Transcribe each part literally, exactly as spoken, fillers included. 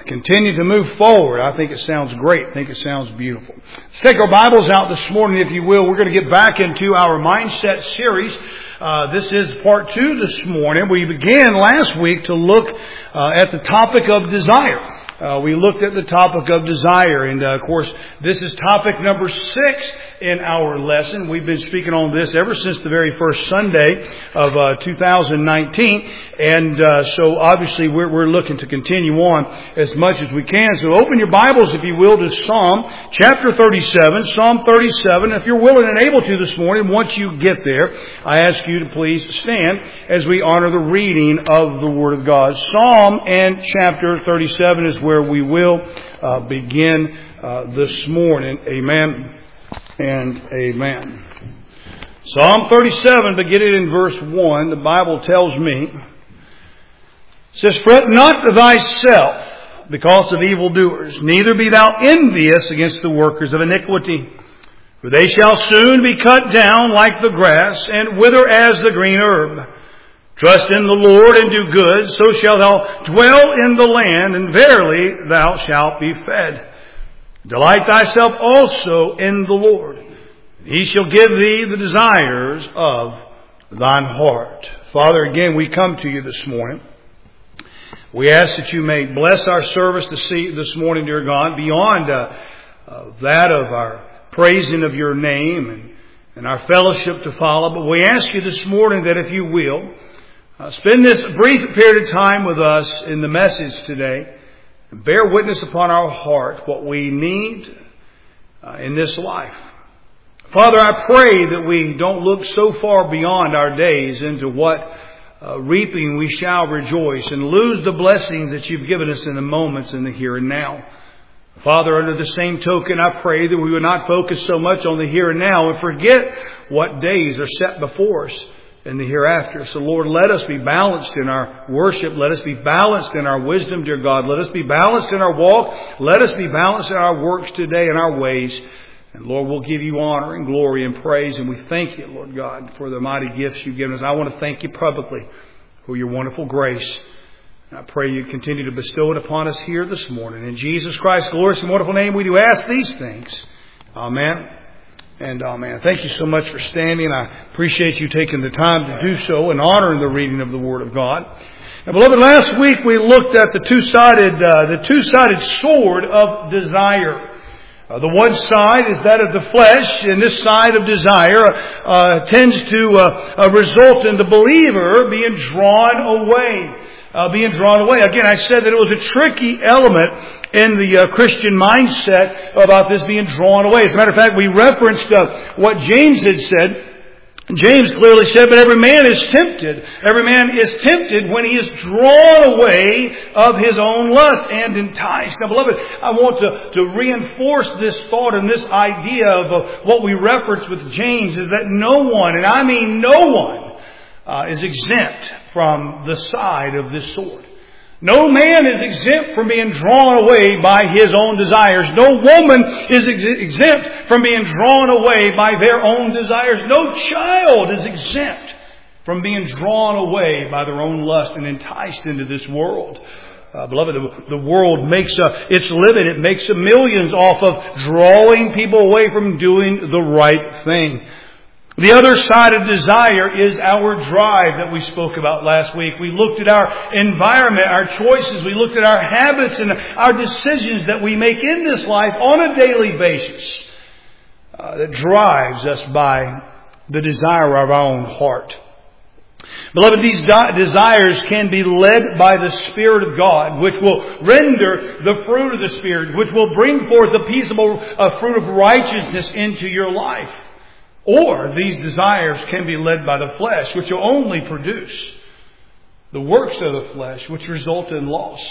continue to move forward. I think it sounds great. I think it sounds beautiful. Let's take our Bibles out this morning, if you will. We're going to get back into our Mindset series. Uh, this is part two this morning. We began last week to look uh, at the topic of desire. Uh, we looked at the topic of desire, and uh, of course, this is topic number six in our lesson. We've been speaking on this ever since the very first Sunday of uh, two thousand nineteen, and uh, so obviously we're, we're looking to continue on as much as we can. So open your Bibles, if you will, to Psalm chapter thirty-seven, Psalm thirty-seven. If you're willing and able to this morning, once you get there, I ask you to please stand as we honor the reading of the Word of God. Psalm and chapter thirty-seven is where we will uh, begin uh, this morning. Amen and amen. Psalm thirty-seven, beginning in verse one, the Bible tells me, it says, "Fret not thyself because of evildoers, neither be thou envious against the workers of iniquity. For they shall soon be cut down like the grass, and wither as the green herb. Trust in the Lord and do good, so shalt thou dwell in the land, and verily thou shalt be fed. Delight thyself also in the Lord, and He shall give thee the desires of thine heart." Father, again, we come to you this morning. We ask that you may bless our service this morning, dear God, beyond uh, uh, that of our praising of your name and, and our fellowship to follow. But we ask you this morning that if you will, Uh, spend this brief period of time with us in the message today and bear witness upon our heart what we need uh, in this life. Father, I pray that we don't look so far beyond our days into what uh, reaping we shall rejoice and lose the blessings that you've given us in the moments in the here and now. Father, under the same token, I pray that we would not focus so much on the here and now and forget what days are set before us in the hereafter. So Lord, let us be balanced in our worship. Let us be balanced in our wisdom, dear God. Let us be balanced in our walk. Let us be balanced in our works today and our ways. And Lord, we'll give you honor and glory and praise. And we thank you, Lord God, for the mighty gifts you've given us. I want to thank you publicly for your wonderful grace. And I pray you continue to bestow it upon us here this morning. In Jesus Christ's glorious and wonderful name, we do ask these things. Amen. And amen. Thank you so much for standing. I appreciate you taking the time to do so and honoring the reading of the Word of God. Now, beloved, last week we looked at the two-sided, uh, the two-sided sword of desire. Uh, the one side is that of the flesh, and this side of desire uh, tends to uh, uh, result in the believer being drawn away. Uh, being drawn away. Again, I said that it was a tricky element in the uh, Christian mindset about this being drawn away. As a matter of fact, we referenced uh, what James had said. James clearly said, "But every man is tempted. Every man is tempted when he is drawn away of his own lust and enticed." Now, beloved, I want to, to reinforce this thought and this idea of uh, what we referenced with James is that no one, and I mean no one, Uh, is exempt from the side of this sword. No man is exempt from being drawn away by his own desires. No woman is ex- exempt from being drawn away by their own desires. No child is exempt from being drawn away by their own lust and enticed into this world. Uh, beloved, the, the world makes a, its living. It makes a millions off of drawing people away from doing the right thing. The other side of desire is our drive that we spoke about last week. We looked at our environment, our choices. We looked at our habits and our decisions that we make in this life on a daily basis uh, that drives us by the desire of our own heart. Beloved, these di- desires can be led by the Spirit of God, which will render the fruit of the Spirit, which will bring forth the peaceable uh, fruit of righteousness into your life. Or these desires can be led by the flesh, which will only produce the works of the flesh, which result in loss.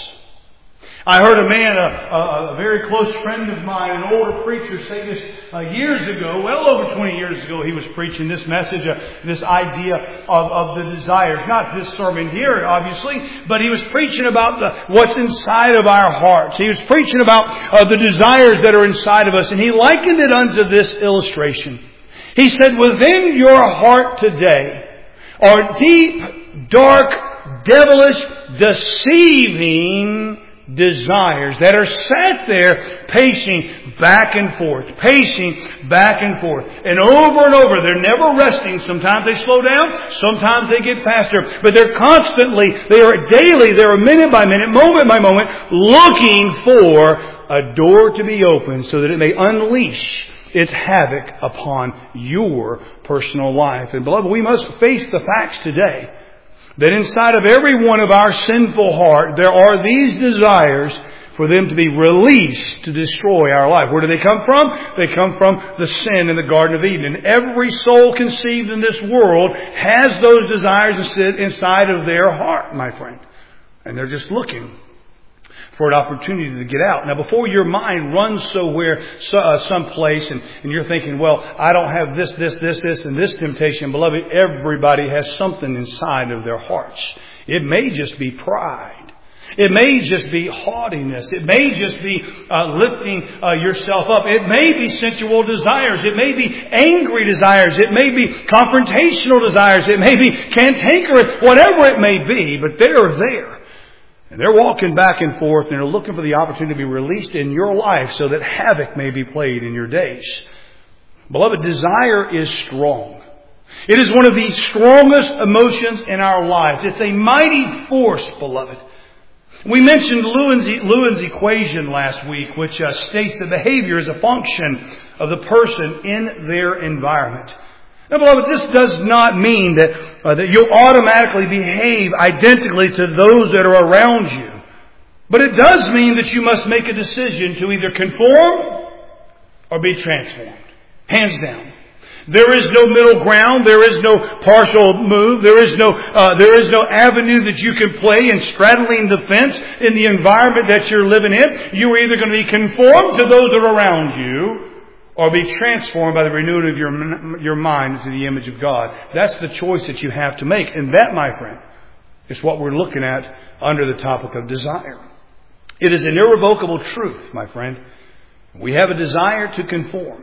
I heard a man, a, a very close friend of mine, an older preacher, say this uh, years ago, well over twenty years ago, he was preaching this message, uh, this idea of, of the desires. Not this sermon here, obviously, but he was preaching about the, what's inside of our hearts. He was preaching about uh, the desires that are inside of us, and he likened it unto this illustration. He said, "Within your heart today are deep, dark, devilish, deceiving desires that are sat there pacing back and forth, pacing back and forth, and over and over. They're never resting. Sometimes they slow down, sometimes they get faster, but they're constantly, they are daily, they are minute by minute, moment by moment, looking for a door to be opened so that it may unleash its havoc upon your personal life. And beloved, we must face the facts today that inside of every one of our sinful heart, there are these desires for them to be released to destroy our life. Where do they come from? They come from the sin in the Garden of Eden. And every soul conceived in this world has those desires inside of their heart, my friend. And they're just looking for an opportunity to get out. Now, before your mind runs somewhere, uh, someplace, and, and you're thinking, well, I don't have this, this, this, this, and this temptation. Beloved, everybody has something inside of their hearts. It may just be pride. It may just be haughtiness. It may just be uh, lifting uh, yourself up. It may be sensual desires. It may be angry desires. It may be confrontational desires. It may be cantankerous, whatever it may be, but they are there. And they're walking back and forth and they're looking for the opportunity to be released in your life so that havoc may be played in your days. Beloved, desire is strong. It is one of the strongest emotions in our lives. It's a mighty force, beloved. We mentioned Lewin's, Lewin's equation last week, which uh, states that behavior is a function of the person in their environment. Now, beloved, this does not mean that uh, that you'll automatically behave identically to those that are around you. But it does mean that you must make a decision to either conform or be transformed. Hands down. There is no middle ground. There is no partial move. There is no uh, there is no avenue that you can play in straddling the fence in the environment that you're living in. You are either going to be conformed to those that are around you, or be transformed by the renewing of your, your mind into the image of God. That's the choice that you have to make. And that, my friend, is what we're looking at under the topic of desire. It is an irrevocable truth, my friend. We have a desire to conform.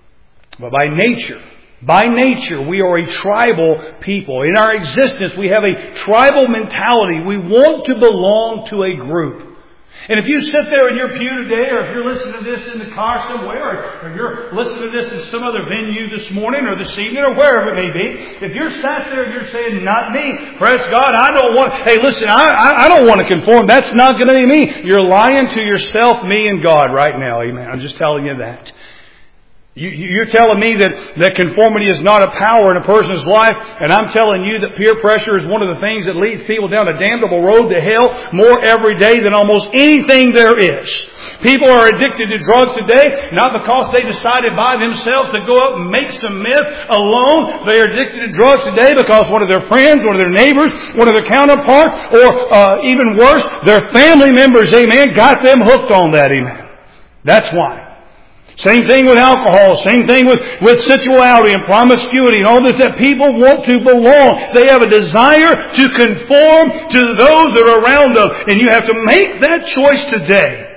But by nature, by nature, we are a tribal people. In our existence, we have a tribal mentality. We want to belong to a group. And if you sit there in your pew today, or if you're listening to this in the car somewhere, or if you're listening to this in some other venue this morning or this evening or wherever it may be, if you're sat there and you're saying, not me, praise God, I don't want, hey listen, I, I, I don't want to conform, that's not going to be me. You're lying to yourself, me, and God right now, amen. I'm just telling you that. You, you're telling me that, that conformity is not a power in a person's life, and I'm telling you that peer pressure is one of the things that leads people down a damnable road to hell more every day than almost anything there is. People are addicted to drugs today, not because they decided by themselves to go up and make some meth alone. They are addicted to drugs today because one of their friends, one of their neighbors, one of their counterparts, or uh, even worse, their family members, amen, got them hooked on that, amen. That's why. Same thing with alcohol. Same thing with, with sensuality and promiscuity and all this, that people want to belong. They have a desire to conform to those that are around them. And you have to make that choice today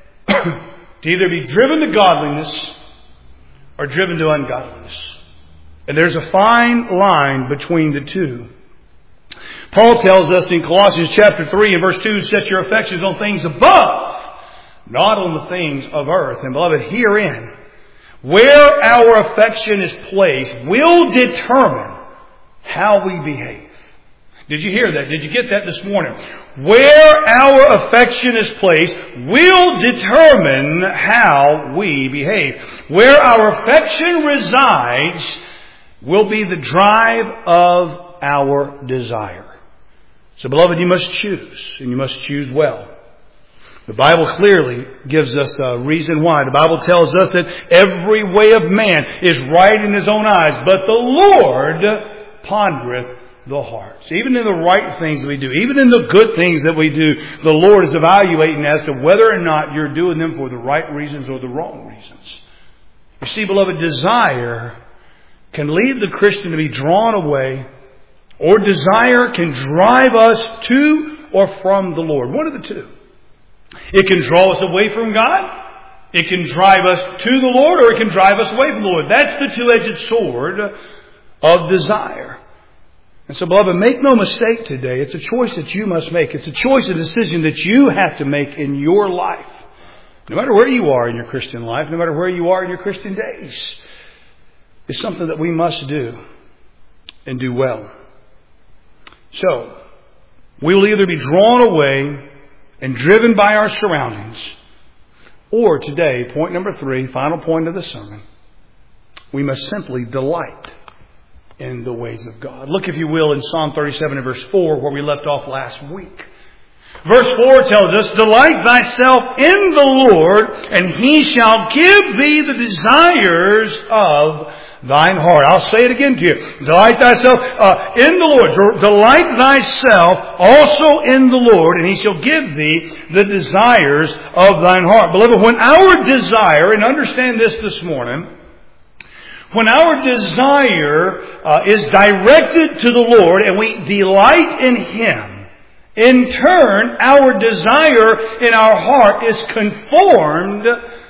to either be driven to godliness or driven to ungodliness. And there's a fine line between the two. Paul tells us in Colossians chapter three and verse two, set your affections on things above, not on the things of earth. And beloved, herein, where our affection is placed will determine how we behave. Did you hear that? Did you get that this morning? Where our affection is placed will determine how we behave. Where our affection resides will be the drive of our desire. So beloved, you must choose, and you must choose well. The Bible clearly gives us a reason why. The Bible tells us that every way of man is right in his own eyes, but the Lord pondereth the hearts. Even in the right things that we do, even in the good things that we do, the Lord is evaluating as to whether or not you're doing them for the right reasons or the wrong reasons. You see, beloved, desire can lead the Christian to be drawn away, or desire can drive us to or from the Lord. One of the two. It can draw us away from God. It can drive us to the Lord, or it can drive us away from the Lord. That's the two-edged sword of desire. And so, beloved, make no mistake today. It's a choice that you must make. It's a choice, a decision that you have to make in your life. No matter where you are in your Christian life, no matter where you are in your Christian days. It's something that we must do and do well. So, we will either be drawn away and driven by our surroundings, or today, point number three, final point of the sermon, we must simply delight in the ways of God. Look, if you will, in Psalm thirty-seven and verse four, where we left off last week. Verse four tells us, delight thyself in the Lord, and He shall give thee the desires of thine heart. I'll say it again to you. Delight thyself uh, in the Lord. Delight thyself also in the Lord, and He shall give thee the desires of thine heart. Beloved, when our desire, and understand this this morning, when our desire uh, is directed to the Lord and we delight in Him, in turn, our desire in our heart is conformed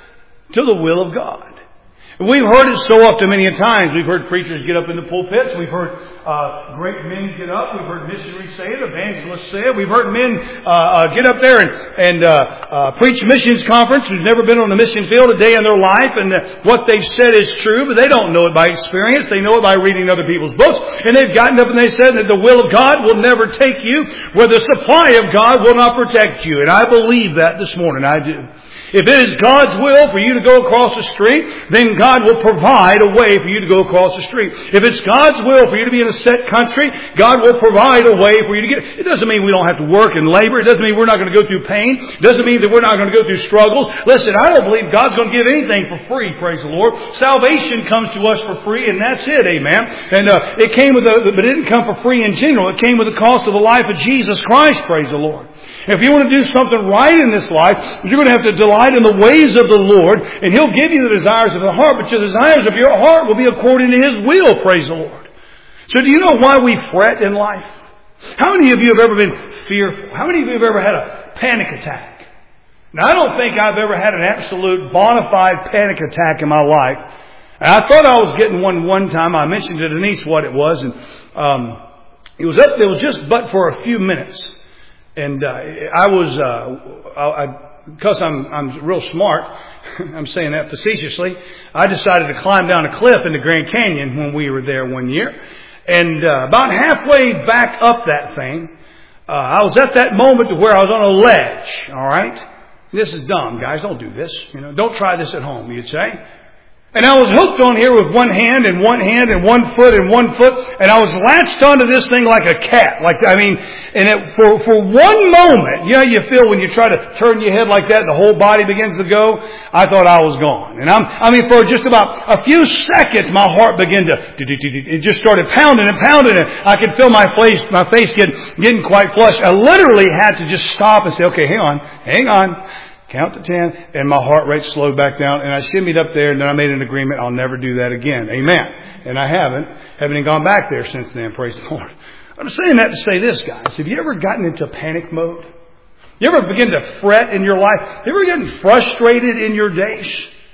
to the will of God. We've heard it so often many a times. We've heard preachers get up in the pulpits. We've heard uh, great men get up. We've heard missionaries say it, evangelists say it. We've heard men uh, uh, get up there and, and uh, uh, preach missions conference who've never been on the mission field a day in their life. And uh, what they've said is true, but they don't know it by experience. They know it by reading other people's books. And they've gotten up and they said that the will of God will never take you where the supply of God will not protect you. And I believe that this morning. I do. If it is God's will for you to go across the street, then God will provide a way for you to go across the street. If it's God's will for you to be in a set country, God will provide a way for you to get. It doesn't mean we don't have to work and labor. It doesn't mean we're not going to go through pain. It doesn't mean that we're not going to go through struggles. Listen, I don't believe God's going to give anything for free, praise the Lord. Salvation comes to us for free, and that's it, amen. And uh, it came with a, but it didn't come for free in general. It came with the cost of the life of Jesus Christ, praise the Lord. If you want to do something right in this life, you're going to have to delight in the ways of the Lord, and He'll give you the desires of the heart, but your desires of your heart will be according to His will, praise the Lord. So do you know why we fret in life? How many of you have ever been fearful? How many of you have ever had a panic attack? Now, I don't think I've ever had an absolute bona fide panic attack in my life. And I thought I was getting one one time. I mentioned to Denise what it was, and um, it was up. It was just but for a few minutes. And uh, I was, uh, I, I, because I'm, I'm real smart, I'm saying that facetiously, I decided to climb down a cliff in the Grand Canyon when we were there one year. And uh, about halfway back up that thing, uh, I was at that moment to where I was on a ledge, all right? This is dumb, guys. Don't do this. You know, don't try this at home, you'd say. And I was hooked on here with one hand and one hand and one foot and one foot. And I was latched onto this thing like a cat. Like, I mean, and it, for, for one moment, you know, you feel when you try to turn your head like that, the whole body begins to go. I thought I was gone. And I'm, I mean, for just about a few seconds, my heart began to, it just started pounding and pounding. And I could feel my face, my face getting, getting quite flushed. I literally had to just stop and say, okay, hang on, hang on. Count to ten, and my heart rate slowed back down, and I shimmied up there, and then I made an agreement, I'll never do that again. Amen. And I haven't. Haven't even gone back there since then, praise the Lord. I'm saying that to say this, guys. Have you ever gotten into panic mode? You ever begin to fret in your life? You ever gotten frustrated in your days?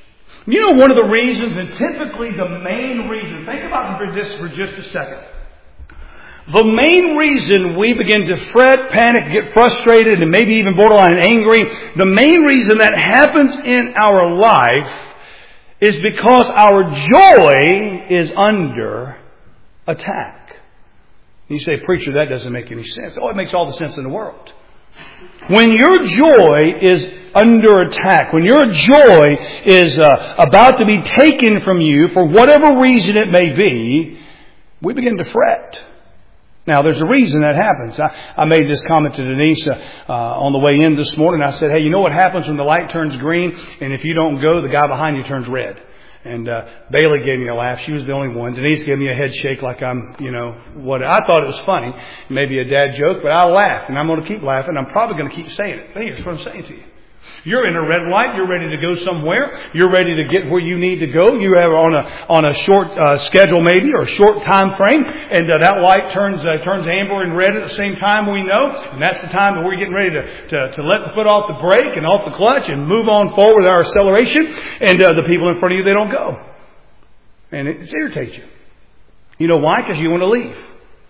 You know one of the reasons, and typically the main reason, think about this for just a second. The main reason we begin to fret, panic, get frustrated, and maybe even borderline angry, the main reason that happens in our life is because our joy is under attack. You say, preacher, that doesn't make any sense. Oh, it makes all the sense in the world. When your joy is under attack, when your joy is uh, about to be taken from you for whatever reason it may be, we begin to fret. Now, there's a reason that happens. I, I made this comment to Denise uh, uh, on the way in this morning. I said, hey, you know what happens when the light turns green? And if you don't go, the guy behind you turns red. And uh, Bailey gave me a laugh. She was the only one. Denise gave me a head shake like I'm, you know, what. I thought it was funny. Maybe a dad joke, but I laughed. And I'm going to keep laughing. I'm probably going to keep saying it. But here's what I'm saying to you. You're in a red light. You're ready to go somewhere. You're ready to get where you need to go. You have on a on a short uh, schedule maybe or a short time frame, and uh, that light turns uh, turns amber and red at the same time. We know, and that's the time that we're getting ready to to, to let the foot off the brake and off the clutch and move on forward with our acceleration. And uh, the people in front of you, they don't go, and it irritates you. You know why? Because you want to leave.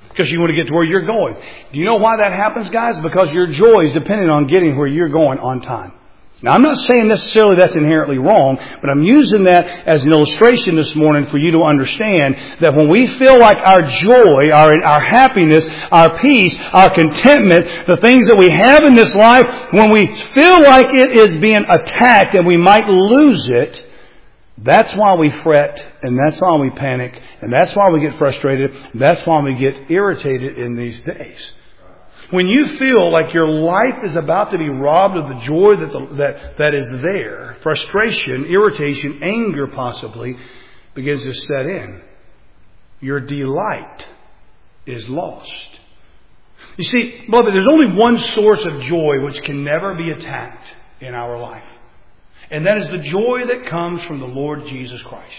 Because you want to get to where you're going. Do you know why that happens, guys? Because your joy is dependent on getting where you're going on time. Now, I'm not saying necessarily that's inherently wrong, but I'm using that as an illustration this morning for you to understand that when we feel like our joy, our, our happiness, our peace, our contentment, the things that we have in this life, when we feel like it is being attacked and we might lose it, that's why we fret, and that's why we panic, and that's why we get frustrated, and that's why we get irritated in these days. When you feel like your life is about to be robbed of the joy that the, that that is there, frustration, irritation, anger possibly begins to set in. Your delight is lost. You see, beloved, there's only one source of joy which can never be attacked in our life. And that is the joy that comes from the Lord Jesus Christ.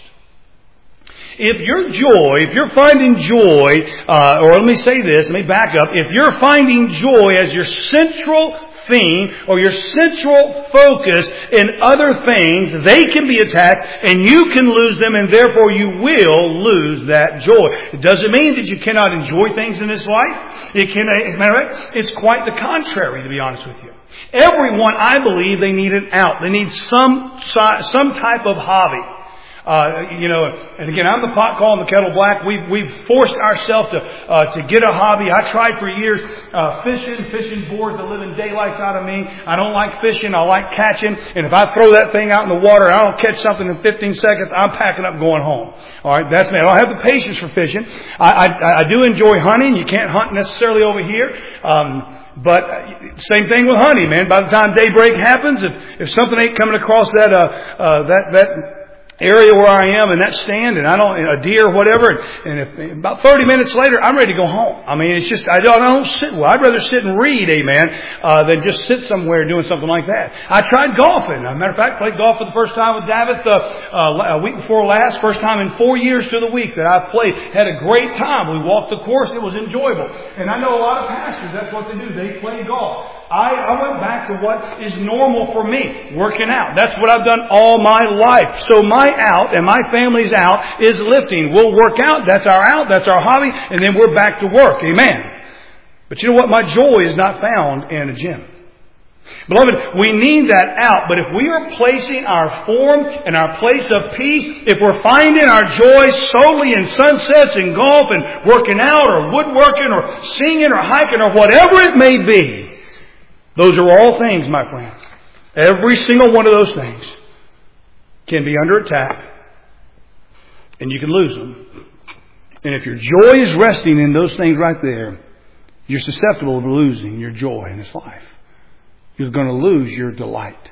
If your joy, if you're finding joy, uh, or let me say this, let me back up. If you're finding joy as your central theme or your central focus in other things, they can be attacked and you can lose them, and therefore you will lose that joy. It doesn't mean that you cannot enjoy things in this life. It can, as a matter of fact, it's quite the contrary, to be honest with you. Everyone, I believe, they need an out. They need some some type of hobby. Uh, you know, and again, I'm the pot calling the kettle black. We've, we've forced ourselves to, uh, to get a hobby. I tried for years, uh, fishing. Fishing bores the living daylights out of me. I don't like fishing. I like catching. And if I throw that thing out in the water and I don't catch something in fifteen seconds, I'm packing up going home. Alright, that's me. I don't have the patience for fishing. I, I, I do enjoy hunting. You can't hunt necessarily over here. Um, But same thing with hunting, man. By the time daybreak happens, if, if something ain't coming across that, uh, uh, that, that, area where I am in that stand, and I don't, a deer or whatever, and if about thirty minutes later, I'm ready to go home. I mean, it's just, I don't, I don't sit well. I'd rather sit and read, amen, uh, than just sit somewhere doing something like that. I tried golfing. As a matter of fact, played golf for the first time with David, uh, uh, a week before last, first time in four years to the week that I've played. Had a great time. We walked the course. It was enjoyable. And I know a lot of pastors, that's what they do. They play golf. I, I went back to what is normal for me, working out. That's what I've done all my life. So my out and my family's out is lifting. We'll work out. That's our out. That's our hobby. And then we're back to work. Amen. But you know what? My joy is not found in a gym. Beloved, we need that out. But if we are placing our form and our place of peace, if we're finding our joy solely in sunsets and golf and working out or woodworking or singing or hiking or whatever it may be, those are all things, my friend. Every single one of those things can be under attack, and you can lose them. And if your joy is resting in those things right there, you're susceptible of losing your joy in this life. You're going to lose your delight.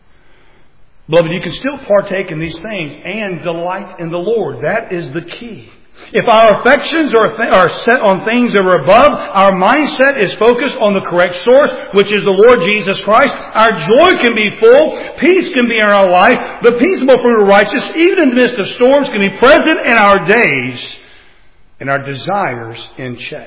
Beloved, you can still partake in these things and delight in the Lord. That is the key. If our affections are, th- are set on things that are above, our mindset is focused on the correct source, which is the Lord Jesus Christ, our joy can be full, peace can be in our life, the peaceable fruit of righteousness, even in the midst of storms, can be present in our days, and our desires in check.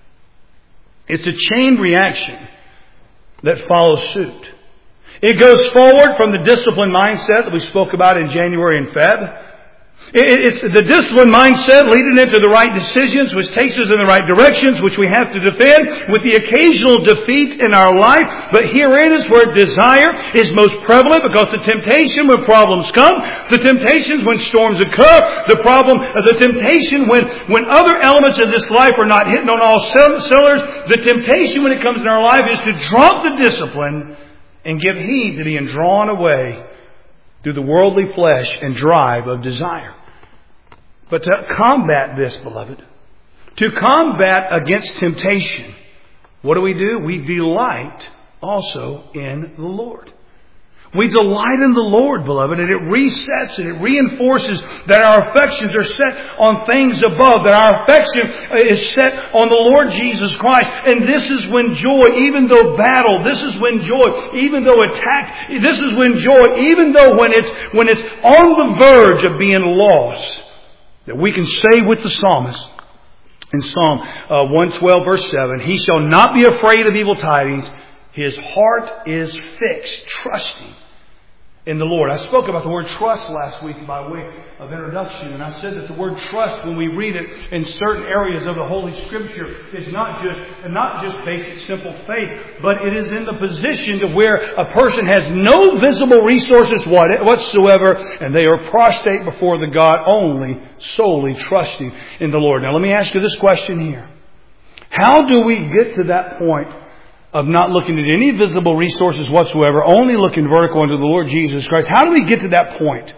It's a chain reaction that follows suit. It goes forward from the disciplined mindset that we spoke about in January and February. It's the disciplined mindset leading into the right decisions, which takes us in the right directions, which we have to defend with the occasional defeat in our life. But herein is where desire is most prevalent, because the temptation when problems come, the temptations when storms occur, the problem, the temptation when, when other elements of this life are not hitting on all cylinders, the temptation when it comes in our life is to drop the discipline and give heed to being drawn away through the worldly flesh and drive of desire. But to combat this, beloved, to combat against temptation, what do we do? We delight also in the Lord. We delight in the Lord, beloved, and it resets and it reinforces that our affections are set on things above, that our affection is set on the Lord Jesus Christ. And this is when joy, even though battle, this is when joy, even though attack, this is when joy, even though when it's, when it's on the verge of being lost, that we can say with the psalmist in Psalm uh, one twelve verse seven, he shall not be afraid of evil tidings. His heart is fixed, trusting in the Lord. I spoke about the word trust last week by way of introduction, and I said that the word trust, when we read it in certain areas of the Holy Scripture, is not just not just basic simple faith, but it is in the position to where a person has no visible resources whatsoever, and they are prostrate before the God only, solely trusting in the Lord. Now let me ask you this question here. How do we get to that point of not looking at any visible resources whatsoever, only looking vertical unto the Lord Jesus Christ? How do we get to that point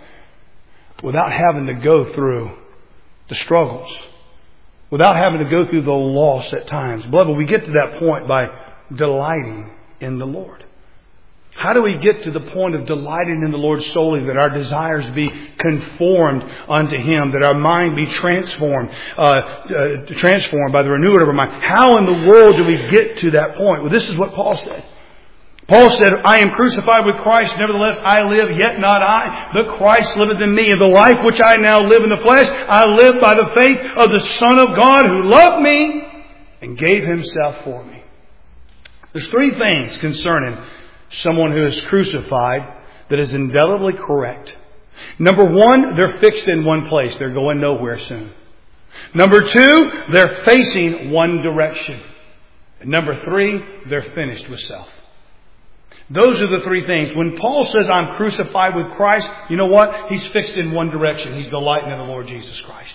without having to go through the struggles, without having to go through the loss at times? Beloved, we get to that point by delighting in the Lord. How do we get to the point of delighting in the Lord solely, that our desires be conformed unto Him, that our mind be transformed, uh, uh, transformed by the renewing of our mind? How in the world do we get to that point? Well, this is what Paul said. Paul said, I am crucified with Christ, nevertheless I live, yet not I, but Christ liveth in me. And the life which I now live in the flesh, I live by the faith of the Son of God, who loved me and gave Himself for me. There's three things concerning someone who is crucified that is indelibly correct. Number one, they're fixed in one place. They're going nowhere soon. Number two, they're facing one direction. And number three, they're finished with self. Those are the three things. When Paul says, I'm crucified with Christ, you know what? He's fixed in one direction. He's delighting in the Lord Jesus Christ.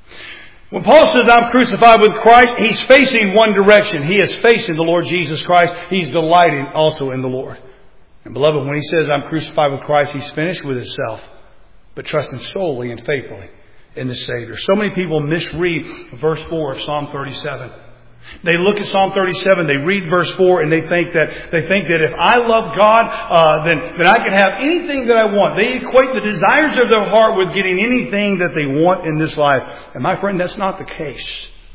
When Paul says, I'm crucified with Christ, he's facing one direction. He is facing the Lord Jesus Christ. He's delighting also in the Lord. And beloved, when he says, I'm crucified with Christ, he's finished with himself, but trusting solely and faithfully in the Savior. So many people misread verse four of Psalm thirty-seven. They look at Psalm thirty-seven, they read verse four, and they think that they think that if I love God, uh, then, then I can have anything that I want. They equate the desires of their heart with getting anything that they want in this life. And my friend, that's not the case.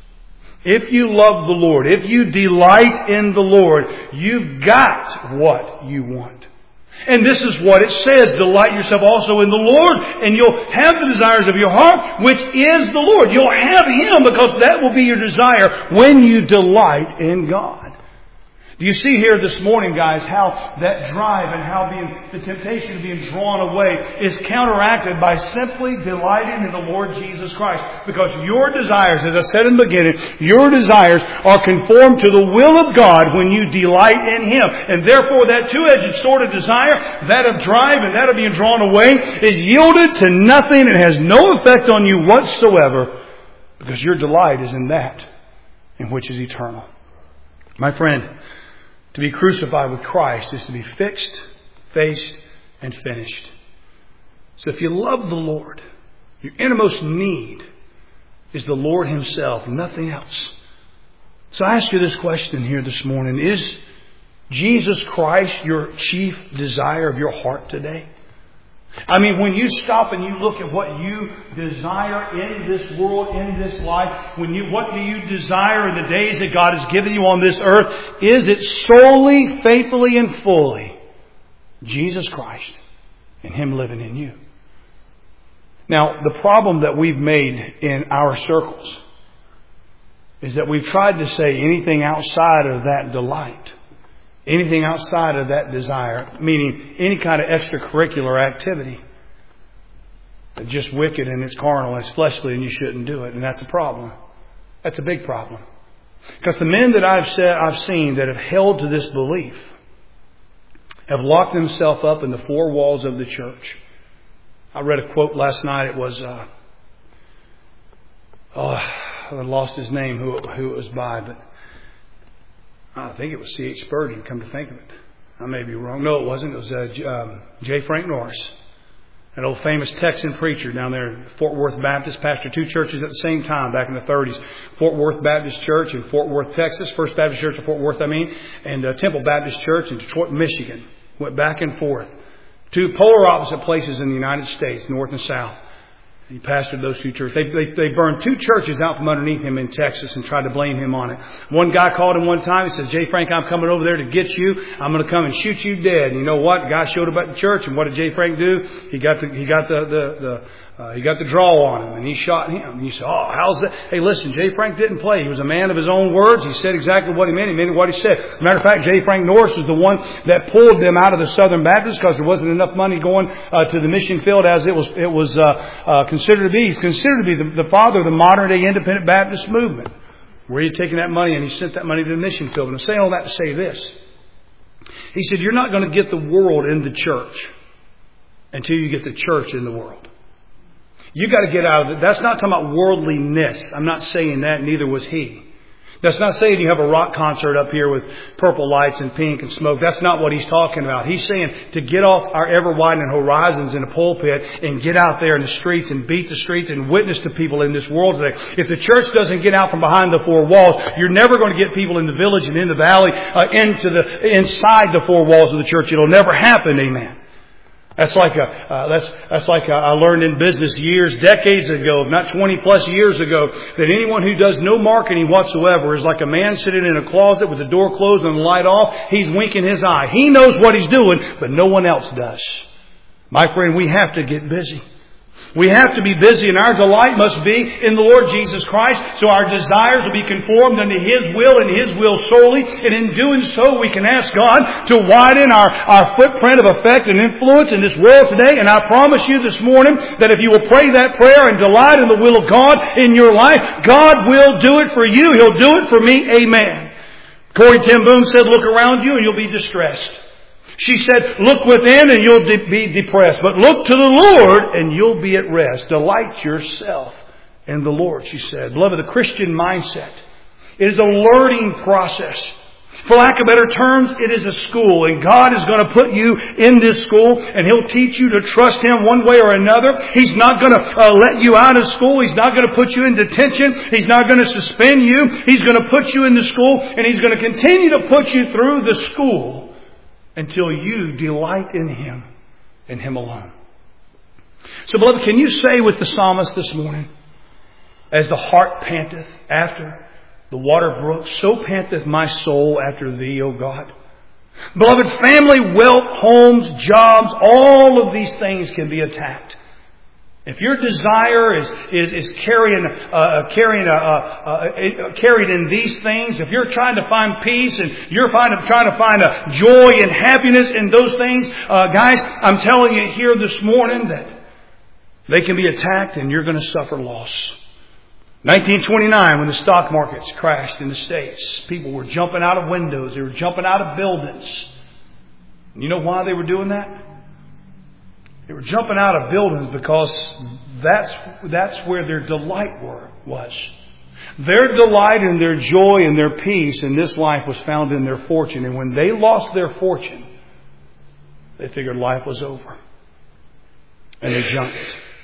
If you love the Lord, if you delight in the Lord, you've got what you want. And this is what it says, delight yourself also in the Lord, and you'll have the desires of your heart, which is the Lord. You'll have Him, because that will be your desire when you delight in God. Do you see here this morning, guys, how that drive and how being, the temptation of being drawn away is counteracted by simply delighting in the Lord Jesus Christ? Because your desires, as I said in the beginning, your desires are conformed to the will of God when you delight in Him. And therefore that two-edged sword of desire, that of drive and that of being drawn away, is yielded to nothing and has no effect on you whatsoever, because your delight is in that in which is eternal. My friend, to be crucified with Christ is to be fixed, faced, and finished. So if you love the Lord, your innermost need is the Lord Himself, nothing else. So I ask you this question here this morning. Is Jesus Christ your chief desire of your heart today? I mean, when you stop and you look at what you desire in this world, in this life, when you, what do you desire in the days that God has given you on this earth? Is it solely, faithfully, and fully Jesus Christ and Him living in you? Now, the problem that we've made in our circles is that we've tried to say anything outside of that delight, anything outside of that desire, meaning any kind of extracurricular activity, that's just wicked and it's carnal and it's fleshly and you shouldn't do it. And that's a problem. That's a big problem. Because the men that I've said, I've seen that have held to this belief have locked themselves up in the four walls of the church. I read a quote last night. It was, uh, oh, I lost his name, who, who it was by, but I think it was C H Spurgeon, come to think of it. I may be wrong. No, it wasn't. It was uh, um, J. Frank Norris, an old famous Texan preacher down there in Fort Worth Baptist, pastored two churches at the same time back in the thirties. Fort Worth Baptist Church in Fort Worth, Texas. First Baptist Church in Fort Worth, I mean. And uh, Temple Baptist Church in Detroit, Michigan. Went back and forth. Two polar opposite places in the United States, north and south. He pastored those two churches. They, they, they burned two churches out from underneath him in Texas and tried to blame him on it. One guy called him one time. He says, J. Frank, I'm coming over there to get you. I'm going to come and shoot you dead. And you know what? The guy showed up at the church. And what did J. Frank do? He got the, he got the, the, the, Uh, he got the draw on him, and he shot him. And you say, oh, how's that? Hey, listen, J. Frank didn't play. He was a man of his own words. He said exactly what he meant. He meant what he said. As a matter of fact, J. Frank Norris was the one that pulled them out of the Southern Baptists because there wasn't enough money going uh, to the mission field as it was it was uh, uh, considered to be. He's considered to be the, the father of the modern-day independent Baptist movement. Where are you taking that money? And he sent that money to the mission field. And I'm saying all that to say this. He said, you're not going to get the world in the church until you get the church in the world. You got to get out of it. That's not talking about worldliness. I'm not saying that. Neither was he. That's not saying you have a rock concert up here with purple lights and pink and smoke. That's not what he's talking about. He's saying to get off our ever-widening horizons in a pulpit and get out there in the streets and beat the streets and witness to people in this world today. If the church doesn't get out from behind the four walls, you're never going to get people in the village and in the valley uh, into the inside the four walls of the church. It'll never happen. Amen. That's like a, uh, that's, that's like a, I learned in business years, decades ago, if not twenty plus years ago, that anyone who does no marketing whatsoever is like a man sitting in a closet with the door closed and the light off. He's winking his eye. He knows what he's doing, but no one else does. My friend, we have to get busy. We have to be busy, and our delight must be in the Lord Jesus Christ, so our desires will be conformed unto His will and His will solely. And in doing so, we can ask God to widen our, our footprint of effect and influence in this world today. And I promise you this morning that if you will pray that prayer and delight in the will of God in your life, God will do it for you. He'll do it for me. Amen. Corrie ten Boom said, look around you and you'll be distressed. She said, look within and you'll de- be depressed. But look to the Lord and you'll be at rest. Delight yourself in the Lord, she said. Beloved, the Christian mindset is a learning process. For lack of better terms, it is a school. And God is going to put you in this school and He'll teach you to trust Him one way or another. He's not going to uh, let you out of school. He's not going to put you in detention. He's not going to suspend you. He's going to put you in the school and He's going to continue to put you through the school until you delight in Him and Him alone. So, beloved, can you say with the psalmist this morning, as the hart panteth after the water brook, so panteth my soul after Thee, O God. Beloved, family, wealth, homes, jobs, all of these things can be attacked. If your desire is is, is carrying uh, carrying a, uh, uh, carried in these things, if you're trying to find peace and you're find, trying to find a joy and happiness in those things, uh, guys, I'm telling you here this morning that they can be attacked and you're going to suffer loss. nineteen twenty-nine, when the stock markets crashed in the States, people were jumping out of windows. They were jumping out of buildings. And you know why they were doing that? They were jumping out of buildings because that's that's where their delight were, was. Their delight and their joy and their peace in this life was found in their fortune. And when they lost their fortune, they figured life was over. And they jumped.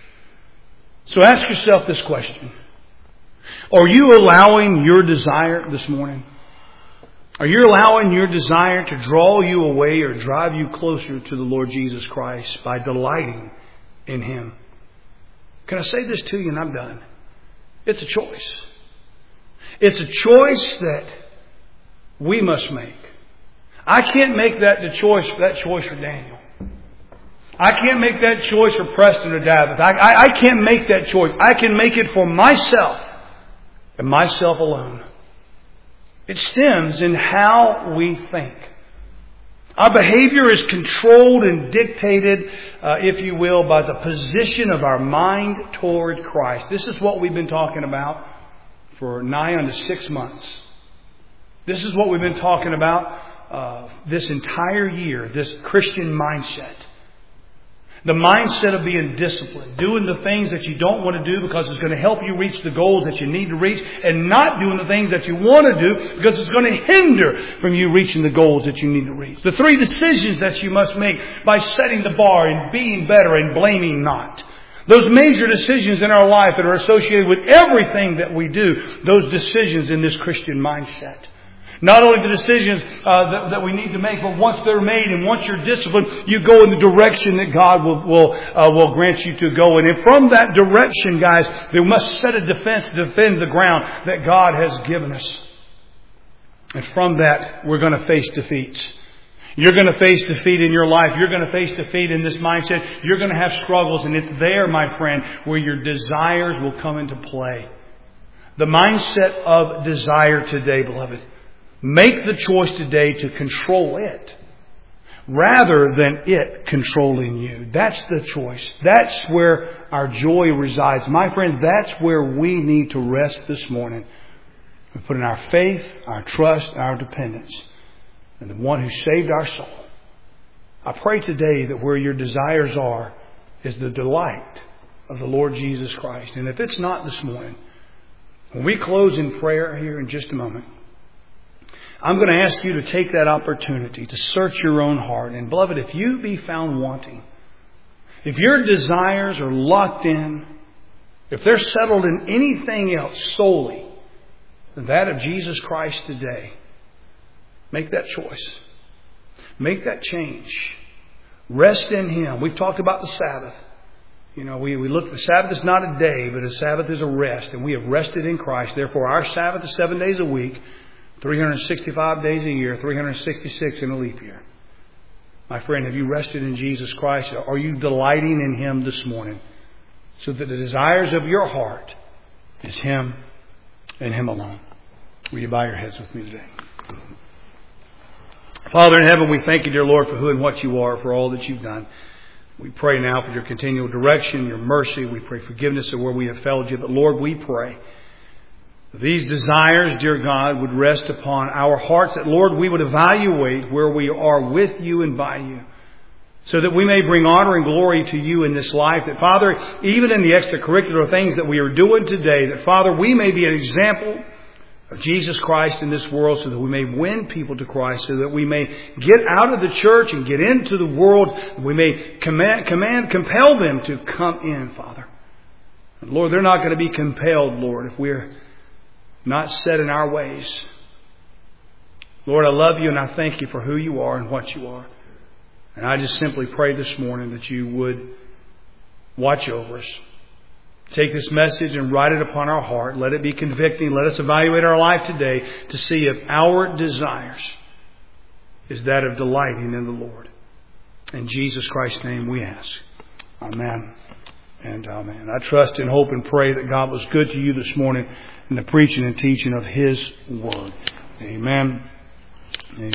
So ask yourself this question. Are you allowing your desire this morning? Are you allowing your desire to draw you away or drive you closer to the Lord Jesus Christ by delighting in Him? Can I say this to you and I'm done? It's a choice. It's a choice that we must make. I can't make that the choice that choice for Daniel. I can't make that choice for Preston or David. I, I, I can't make that choice. I can make it for myself and myself alone. It stems in how we think. Our behavior is controlled and dictated, uh, if you will, by the position of our mind toward Christ. This is what we've been talking about for nigh unto six months. This is what we've been talking about uh, this entire year, this Christian mindset. The mindset of being disciplined, doing the things that you don't want to do because it's going to help you reach the goals that you need to reach, and not doing the things that you want to do because it's going to hinder from you reaching the goals that you need to reach. The three decisions that you must make by setting the bar and being better and blaming not. Those major decisions in our life that are associated with everything that we do, those decisions in this Christian mindset. Not only the decisions uh, that, that we need to make, but once they're made and once you're disciplined, you go in the direction that God will will, uh, will grant you to go in. And from that direction, guys, we must set a defense to defend the ground that God has given us. And from that, we're going to face defeats. You're going to face defeat in your life. You're going to face defeat in this mindset. You're going to have struggles. And it's there, my friend, where your desires will come into play. The mindset of desire today, beloved. Make the choice today to control it rather than it controlling you. That's the choice. That's where our joy resides. My friend, that's where we need to rest this morning. We put in our faith, our trust, our dependence in the one who saved our soul. I pray today that where your desires are is the delight of the Lord Jesus Christ. And if it's not this morning, when we close in prayer here in just a moment, I'm going to ask you to take that opportunity to search your own heart. And beloved, if you be found wanting, if your desires are locked in, if they're settled in anything else solely than that of Jesus Christ today, make that choice. Make that change. Rest in Him. We've talked about the Sabbath. You know, we, we look, the Sabbath is not a day, but a Sabbath is a rest. And we have rested in Christ. Therefore, our Sabbath is seven days a week, three hundred sixty-five days a year, three hundred sixty-six in a leap year. My friend, have you rested in Jesus Christ? Are you delighting in Him this morning? So that the desires of your heart is Him and Him alone. Will you bow your heads with me today? Father in heaven, we thank you, dear Lord, for who and what you are, for all that you've done. We pray now for your continual direction, your mercy. We pray forgiveness of where we have failed you. But Lord, we pray these desires, dear God, would rest upon our hearts. That, Lord, we would evaluate where we are with you and by you, so that we may bring honor and glory to you in this life. That, Father, even in the extracurricular things that we are doing today, that, Father, we may be an example of Jesus Christ in this world, so that we may win people to Christ, so that we may get out of the church and get into the world. We may command, command compel them to come in, Father. And Lord, they're not going to be compelled, Lord, if we're not set in our ways. Lord, I love you and I thank you for who you are and what you are. And I just simply pray this morning that you would watch over us. Take this message and write it upon our heart. Let it be convicting. Let us evaluate our life today to see if our desires is that of delighting in the Lord. In Jesus Christ's name we ask. Amen and amen. I trust and hope and pray that God was good to you this morning in the preaching and teaching of His Word. Amen. Amen.